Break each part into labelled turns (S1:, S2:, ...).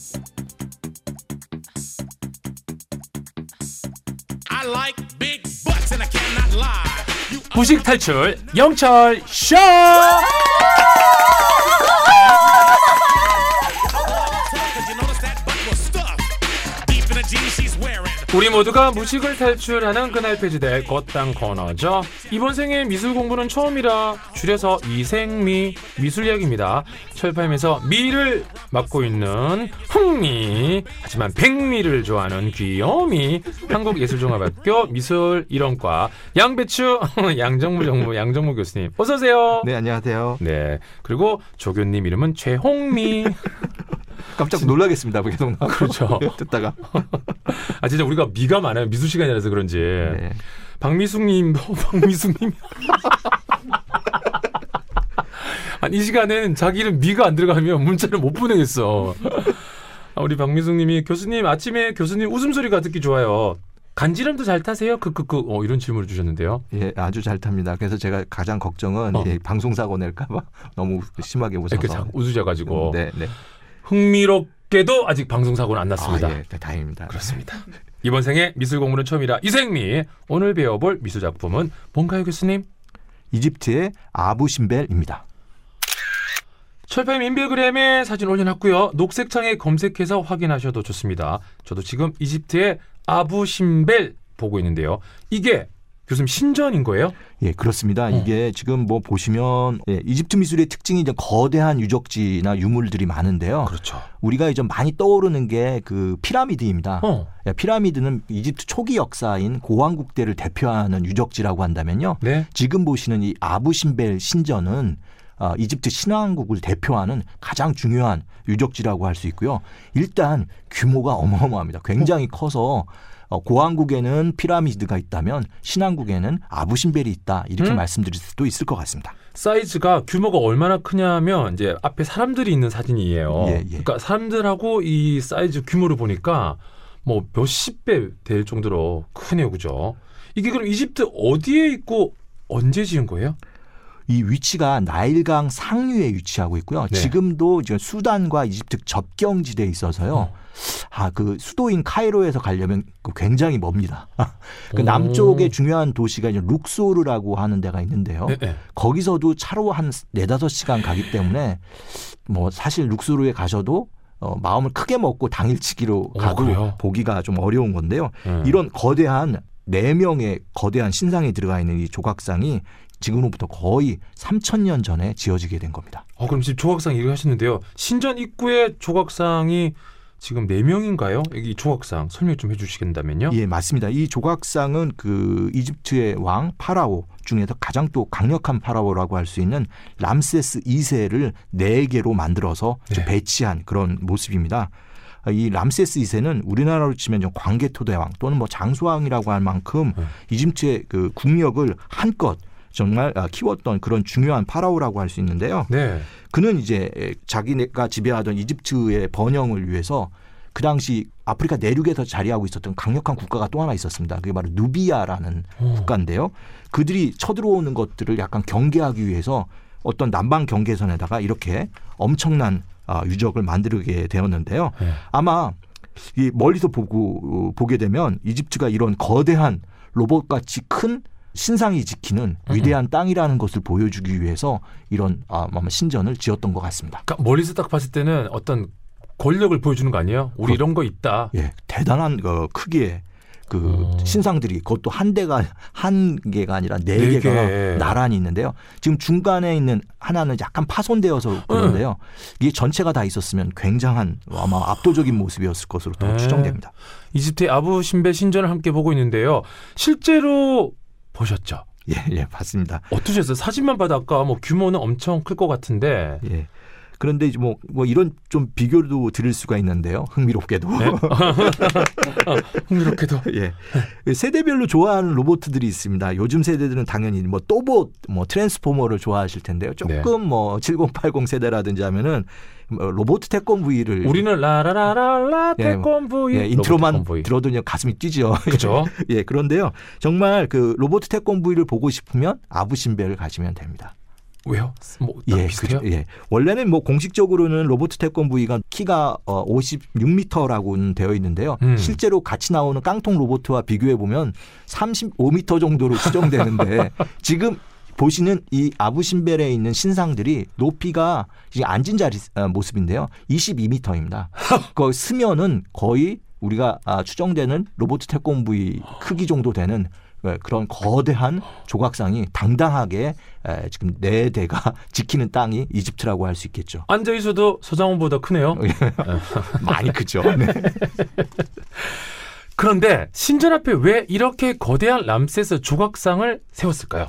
S1: I like big butts and I cannot lie.
S2: 부식 탈출 영철 쇼. 우리 모두가 무식을 탈출하는 그날 폐지될 꽃당 코너죠. 이번 생에 미술 공부는 처음이라 줄여서 이생미 미술 이야기입니다. 철파임에서 미를 맡고 있는 흥미, 하지만 백미를 좋아하는 귀요미, 한국예술종합학교 미술이론과 양배추 양정무 교수님 어서 오세요.
S3: 네, 안녕하세요.
S2: 네, 그리고 조교님 이름은 최홍미.
S3: 깜짝 놀라겠습니다. 계속
S2: 그렇죠.
S3: 듣다가.
S2: 아 진짜 우리가 미가 많아요. 미술 시간이라서 그런지.
S3: 네.
S2: 박미숙님. 아니 이 시간엔 자기 이름 미가 안 들어가면 문자를 못 보내겠어. 우리 박미숙님이 교수님 아침에 교수님 웃음소리가 듣기 좋아요. 간지럼도 잘 타세요? 이런 질문을 주셨는데요.
S3: 예, 아주 잘 탑니다. 그래서 제가 가장 걱정은 방송사고 낼까봐 너무 심하게 웃어서.
S2: 이렇게 웃으셔가지고.
S3: 네.
S2: 흥미롭게도 아직 방송사고는 안 났습니다.
S3: 예, 다행입니다.
S2: 그렇습니다. 이번 생에 미술 공부는 처음이라 이생미. 오늘 배워볼 미술작품은 뭔가요, 교수님?
S3: 이집트의 아부신벨입니다.
S2: 철파임 인별그램에 사진 올려놨고요. 녹색창에 검색해서 확인하셔도 좋습니다. 저도 지금 이집트의 아부신벨 보고 있는데요. 이게 교수님 신전인 거예요?
S3: 예, 그렇습니다. 이게 지금 뭐 보시면 이집트 미술의 특징이 이제 거대한 유적지나 유물들이 많은데요.
S2: 그렇죠.
S3: 우리가 이제 많이 떠오르는 게 그 피라미드입니다. 피라미드는 이집트 초기 역사인 고왕국대를 대표하는 유적지라고 한다면요.
S2: 네.
S3: 지금 보시는 이 아부신벨 신전은 이집트 신왕국을 대표하는 가장 중요한 유적지라고 할 수 있고요. 일단 규모가 어마어마합니다. 굉장히 커서 고왕국에는 피라미드가 있다면 신왕국에는 아부신벨이 있다. 이렇게 말씀드릴 수도 있을 것 같습니다.
S2: 사이즈가 규모가 얼마나 크냐면 이제 앞에 사람들이 있는 사진이에요.
S3: 예.
S2: 그러니까 사람들하고 이 사이즈 규모를 보니까 뭐 몇십 배 될 정도로 크네요. 그죠? 이게 그럼 이집트 어디에 있고 언제 지은 거예요?
S3: 이 위치가 나일강 상류에 위치하고 있고요.
S2: 네.
S3: 지금도 이제 수단과 이집트 접경지대에 있어서요. 그 수도인 카이로에서 가려면 굉장히 멉니다. 그 남쪽에 중요한 도시가 이제 룩소르라고 하는 데가 있는데요.
S2: 네.
S3: 거기서도 차로 한 4-5시간 가기 때문에 뭐 사실 룩소르에 가셔도 마음을 크게 먹고 당일치기로 가도
S2: 그래요?
S3: 보기가 좀 어려운 건데요. 이런 거대한 4명의 거대한 신상이 들어가 있는 이 조각상이 지금으로부터 거의 3,000년 전에 지어지게 된 겁니다.
S2: 그럼 지금 조각상 얘기하셨는데요. 신전 입구에 조각상이 지금 4명인가요? 여기 조각상 설명 좀 해주시겠다면요.
S3: 예, 맞습니다. 이 조각상은 그 이집트의 왕 파라오 중에서 가장 또 강력한 파라오라고 할 수 있는 람세스 2세를 4개로 만들어서 배치한 그런 모습입니다. 이 람세스 2세는 우리나라로 치면 좀 광개토대왕 또는 뭐 장수왕이라고 할 만큼 이집트의 그 국력을 한껏 정말 키웠던 그런 중요한 파라오라고 할 수 있는데요.
S2: 네.
S3: 그는 이제 자기가 지배하던 이집트의 번영을 위해서 그 당시 아프리카 내륙에서 자리하고 있었던 강력한 국가가 또 하나 있었습니다. 그게 바로 누비아라는 국가인데요. 그들이 쳐들어오는 것들을 약간 경계하기 위해서 어떤 남방 경계선에다가 이렇게 엄청난 유적을 만들게 되었는데요. 아마 이 멀리서 보게 되면 이집트가 이런 거대한 로봇같이 큰 신상이 지키는 위대한 땅이라는 것을 보여주기 위해서 이런 신전을 지었던 것 같습니다.
S2: 그러니까 멀리서 딱 봤을 때는 어떤 권력을 보여주는 거 아니에요? 우리 이런 거 있다.
S3: 예, 대단한 크기의 그 신상들이 그것도 한 개가 아니라 4개가 나란히 있는데요. 지금 중간에 있는 하나는 약간 파손되어서 그런데요. 이게 전체가 다 있었으면 굉장한 아마 압도적인 모습이었을 것으로 또 추정됩니다.
S2: 이집트의 아부신벨 신전을 함께 보고 있는데요. 실제로 보셨죠?
S3: 예, 봤습니다.
S2: 어떠셨어요? 사진만 봐도 아까 뭐 규모는 엄청 클 것 같은데.
S3: 예. 그런데 뭐 이런 좀 비교도 드릴 수가 있는데요. 흥미롭게도.
S2: 네? 흥미롭게도.
S3: 예. 세대별로 좋아하는 로봇들이 있습니다. 요즘 세대들은 당연히 뭐 또봇, 트랜스포머를 좋아하실 텐데요. 조금 7080 세대라든지 하면은 로봇 태권브이를
S2: 우리는 라라라라라 태권브이
S3: 인트로만 들어도 그냥 가슴이 뛰죠.
S2: 그렇죠.
S3: 예, 그런데요. 정말 그 로봇 태권브이를 보고 싶으면 아부신벨을 가시면 됩니다.
S2: 왜요? 뭐
S3: 예,
S2: 비슷해요?
S3: 그죠. 예. 원래는 뭐 공식적으로는 로봇 태권브이가 키가 56m라고는 되어 있는데요. 실제로 같이 나오는 깡통 로봇과 비교해 보면 35m 정도로 추정되는데 지금 보시는 이 아부신벨에 있는 신상들이 높이가 지금 앉은 자리 모습인데요. 22m입니다. 그 스면은 거의 우리가 추정되는 로봇 태권브이 크기 정도 되는 그런 거대한 조각상이 당당하게 지금 4대가 지키는 땅이 이집트라고 할 수 있겠죠.
S2: 앉아 있어도 서장훈보다 크네요.
S3: 많이 크죠. 네.
S2: 그런데 신전 앞에 왜 이렇게 거대한 람세스 조각상을 세웠을까요?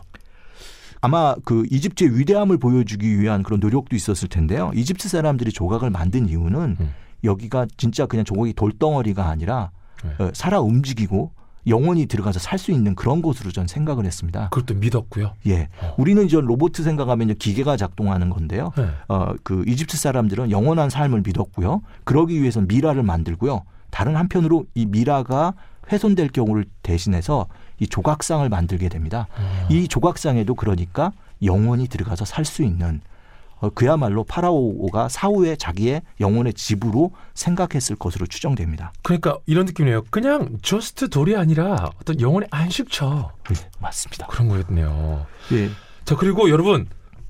S3: 아마 그 이집트의 위대함을 보여주기 위한 그런 노력도 있었을 텐데요. 이집트 사람들이 조각을 만든 이유는 여기가 진짜 그냥 조각이 돌덩어리가 아니라 살아 움직이고 영원히 들어가서 살 수 있는 그런 곳으로 전 생각을 했습니다.
S2: 그것도 믿었고요.
S3: 예, 우리는 이제 로봇 생각하면 기계가 작동하는 건데요.
S2: 네.
S3: 그 이집트 사람들은 영원한 삶을 믿었고요. 그러기 위해서는 미라를 만들고요. 다른 한편으로 이 미라가 훼손될 경우를 대신해서 이 조각상을 만들게 됩니다. 이 조각상에도 그러니까 영원히 들어가서 살 수 있는 그야말로 파라오가 사후에 자기의 영혼의 집으로 생각했을 것으로 추정됩니다.
S2: 그러니까 이런 느낌이네요. 그냥 저스트 돌이 아니라 어떤 영혼의 안식처.
S3: 네, 맞습니다.
S2: 그런 거였네요.
S3: 예.
S2: 자, 그리고 여러분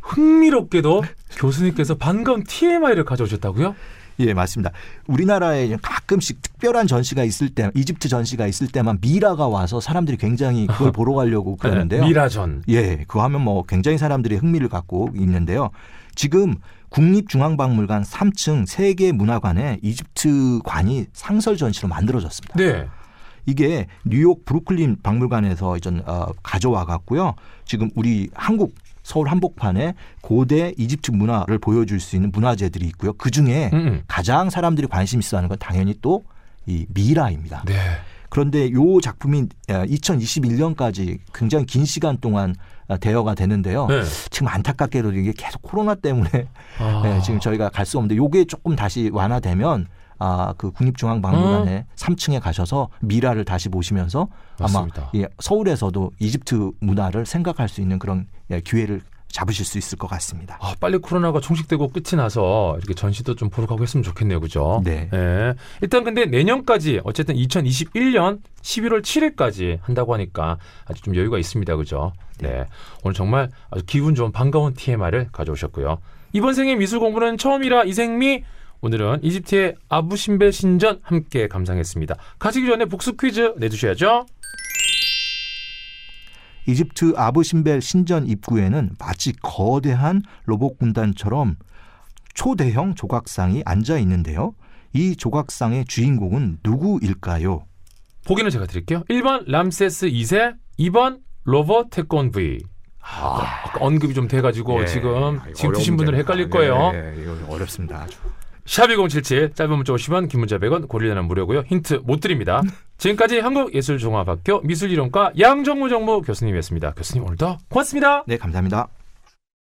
S2: 흥미롭게도 교수님께서 반가운 TMI를 가져오셨다고요?
S3: 예, 맞습니다. 우리나라에 가끔씩 특별한 전시가 있을 때, 이집트 전시가 있을 때만 미라가 와서 사람들이 굉장히 그걸 보러 가려고 그러는데요.
S2: 네, 미라전.
S3: 예, 그거 하면 뭐 굉장히 사람들이 흥미를 갖고 있는데요. 지금 국립중앙박물관 3층 세계문화관에 이집트관이 상설 전시로 만들어졌습니다.
S2: 네.
S3: 이게 뉴욕 브루클린 박물관에서 가져와 갖고요. 지금 우리 한국 서울 한복판에 고대 이집트 문화를 보여줄 수 있는 문화재들이 있고요. 그중에 가장 사람들이 관심 있어 하는 건 당연히 또 이 미라입니다.
S2: 네.
S3: 그런데 이 작품이 2021년까지 굉장히 긴 시간 동안 대여가 되는데요.
S2: 네.
S3: 지금 안타깝게도 이게 계속 코로나 때문에 네, 지금 저희가 갈 수 없는데 이게 조금 다시 완화되면 그 국립중앙박물관에 3층에 가셔서 미라를 다시 보시면서
S2: 맞습니다.
S3: 아마 서울에서도 이집트 문화를 생각할 수 있는 그런 기회를 잡으실 수 있을 것 같습니다.
S2: 빨리 코로나가 종식되고 끝이 나서 이렇게 전시도 좀 보러 가고 했으면 좋겠네요. 그죠?
S3: 네.
S2: 네. 일단 근데 내년까지 어쨌든 2021년 11월 7일까지 한다고 하니까 아주 좀 여유가 있습니다. 그죠? 네. 오늘 정말 아주 기분 좋은 반가운 TMI를 가져오셨고요. 이번 생의 미술 공부는 처음이라 이생미. 오늘은 이집트의 아부신벨 신전 함께 감상했습니다. 가시기 전에 복습 퀴즈 내주셔야죠.
S3: 이집트 아부신벨 신전 입구에는 마치 거대한 로봇 군단처럼 초대형 조각상이 앉아 있는데요. 이 조각상의 주인공은 누구일까요?
S2: 보기는 제가 드릴게요. 1번 람세스 2세, 2번 로봇 태권브이. 아까 언급이 좀 돼가지고 지금 드신 분들은 헷갈릴 거예요.
S3: 이거 어렵습니다. 아주.
S2: 샵1077 짧은 문자 50원 긴 문자 100원 고릴라는 무료고요. 힌트 못 드립니다. 지금까지 한국예술종합학교 미술이론과 양정무 정무 교수님이었습니다. 교수님 오늘도 고맙습니다.
S3: 네, 감사합니다.